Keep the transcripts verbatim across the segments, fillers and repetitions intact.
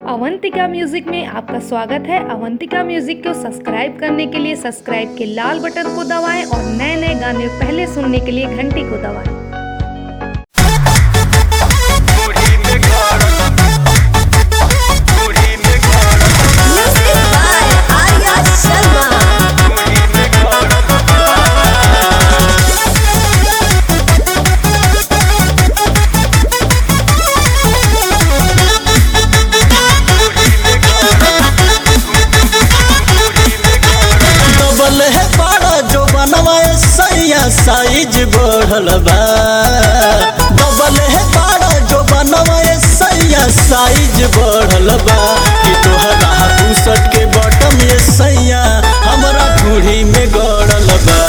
Avantika music में आपका स्वागत है। अवंतिका म्यूजिक को सब्सक्राइब करने के लिए सब्सक्राइब के लाल बटन को दबाएं और नए नए गाने पहले सुनने के लिए घंटी को दबाएं। साइज बढ़ल बा डबल है बाड़ा जो बनवा सैया साइज बढ़ल बा कि तोहरा बुसट के बटम ये सैया हमरा ढूढ़ी में गड़ल बा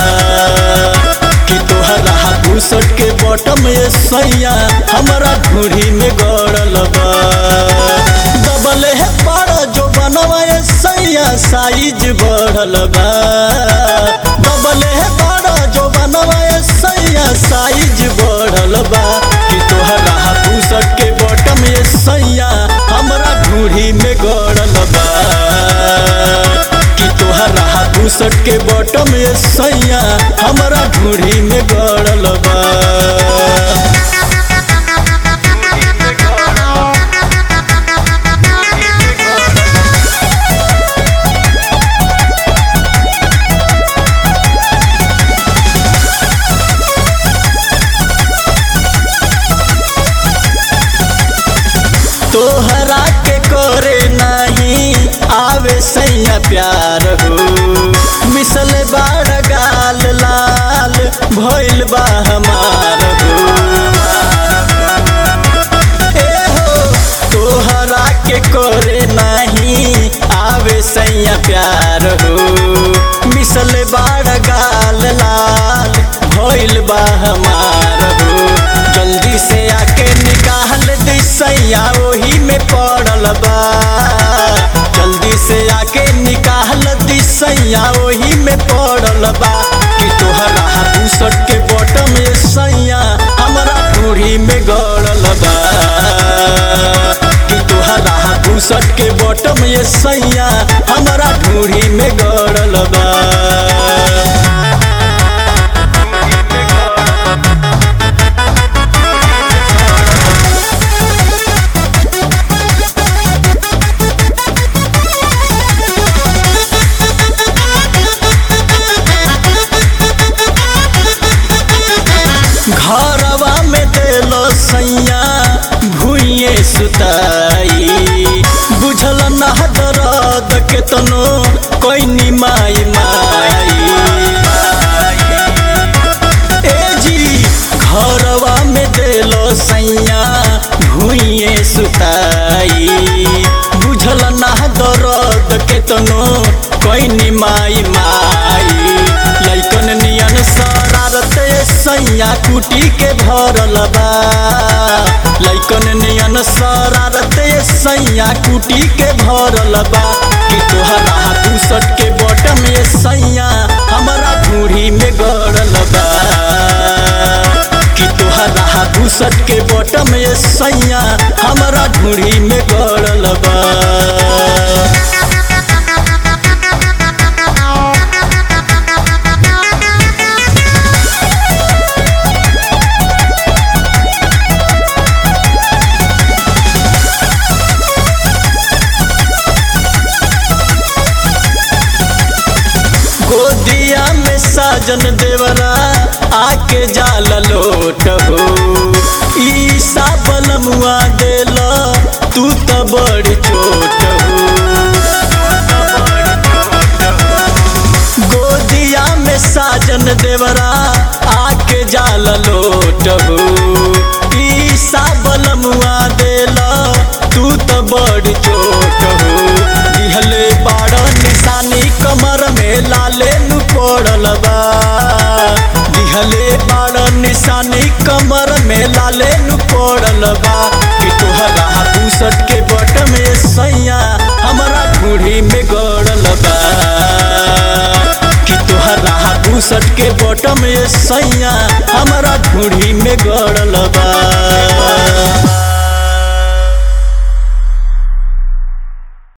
कि तोहरा बुसट के बटम ये सैया हमरा ढूढ़ी में गड़ल बा डबल है बाड़ा जो बनवा सैया साइज बढ़ल बा डबल है साइज बढ़ल बा कि तोहरा बुसट के बटम ये सैया हमरा ढूढ़ी में गड़ल बा कि तोहरा बुसट के बटम ये सैया हमरा ढूढ़ी में गड़ल बा। तोहरा के करे नहीं आवे सैया प्यार हो मिसल बाड़ गाल लाल भइल बा हमार हो ए हो तोहरा के करे नहीं आवे सैया प्यार हो मिसल बाड़ गाल लाल भइल बा हमार हो जल्दी से आके निकाल दे सैया ओही में पड़ल बा जल्दी से आके निकाल दी सैया ओही में पड़ल बा कि तोहरा बुसट के बटम में सैया हमरा ढूढ़ी में गड़ल बा कि तोहरा बुसट के बटम में सैया हमरा ढूढ़ी में गड़ल बा। घरवा में देलो सैया भूये सुताई बुझल ना दर्द के तनो कोई नी माई माई ए जी घरवा में देलो सैया भूये सुताई बुझल ना दर्द के तनो कोई नी माई माई लइकन नियन शरारत सैया कुटी के भरल बा लइकन नियन शरारत सैया कुटी के भरल बा कि तोहरा बुसट के बटम में सैया हमरा ढूढ़ी में गड़ल बा कि तोहरा बुसट के बटम में सैया हमरा ढूढ़ी में गड़ल बा। गोदिया में साजन देवरा आके जाल लोट हो ईसा बलमुआ देला तू तो बड़ी चोट हो गोदिया में साजन देवरा आके जाल लोट हो ईसा बलमुआ देला तू तो बड़ी चोट हो दिहले बाड़ निशानी कमर में लाले नु पड़ल बा दिहले बाड़ निशानी कमर में लाले नु पड़ल बा कि तोहरा बुसट के बटम में सैया हमरा ढूढ़ी में गड़ल बा कि तोहरा बुसट के बटम में सैया हमरा ढूढ़ी में गड़ल बा।